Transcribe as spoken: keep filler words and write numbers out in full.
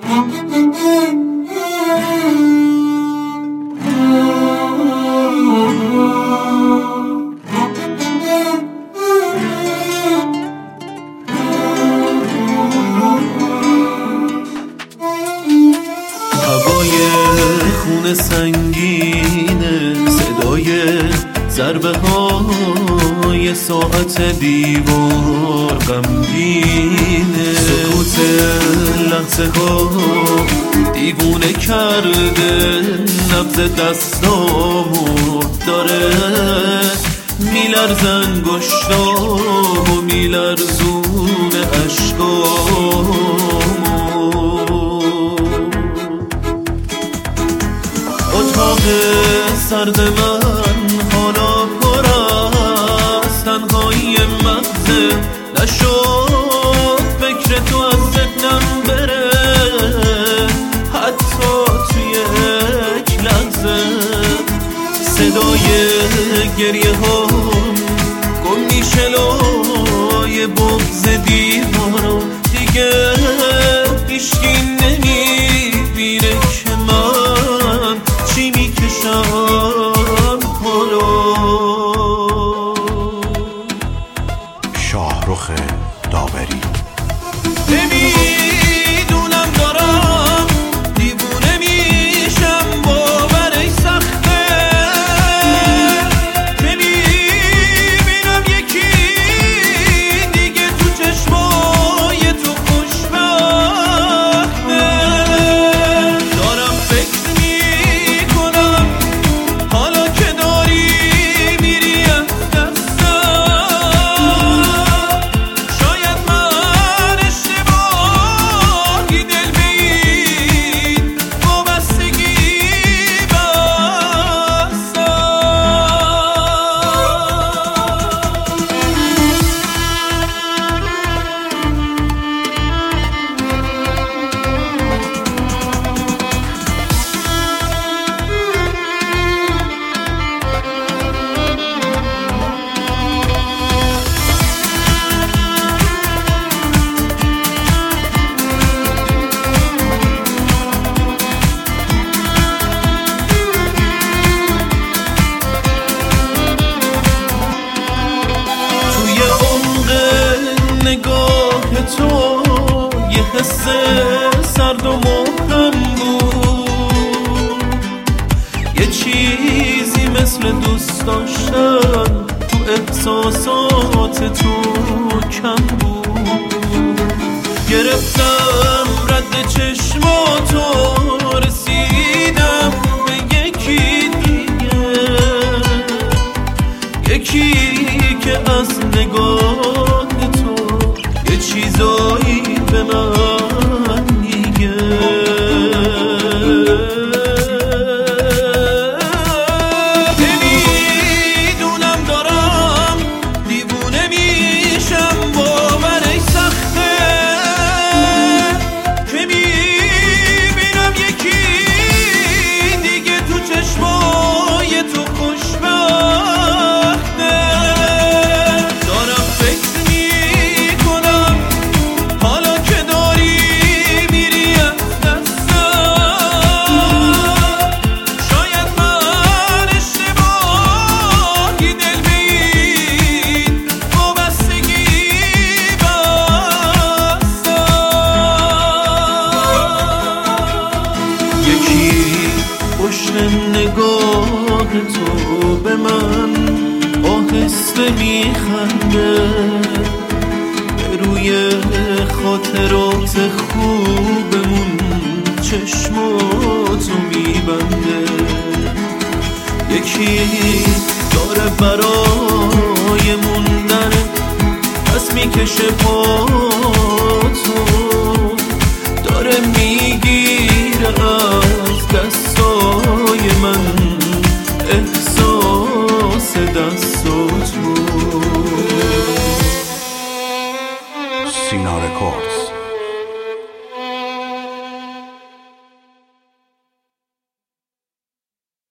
هوای خون سنگینه، صدای ضربه های ساعت دیوار غمگینه، سکوت لحظه ها دیوونه کرده، نبض دستامو داره میلرزن انگشتام و میلرزون اشکامو. اتاق سرد من حالا پر از تنهایی مغزه، نشد فکر تو از ذهنم بره حتی توی یک لحظه. صدای گریه ها گم میشه لای بغض دیوارا، دیگه هیچکی نمیبینه که من چی میکشم حالا. شاهرخ داوری. نمیدونم دارم دیوونه میشم، باورش سخته، نمیبینم یکی دیگه تو چشمای تو خوشبخته. دارم فکر میکنم حالا که داری میری از دستم، شاید من اشتباهی دل به این وابستگی بستم. توی عمق نگاه تو یه حس سرد و مبهم بود، یه چیزی مثل دوست داشتن تو احساسات تو کم بود. گرفتم رد چشماتو، رسیدم به یکی دیگه، یکی که از نگاه تو یه چیزایی به من میگه. نمیدونم دارم دیوونه میشم، باورش سخته، که میبینم یکی دیگه تو چشمای تو خوشبخته. دارم فکر میکنم حالا که داری میری از دستم، شاید من اشتباهی دل به این وابستگی بستم. یکی پشت نگاه تو به من آهسته میخنده، به روی خاطرات خوبمون چشماتو میبنده. یکی داره برا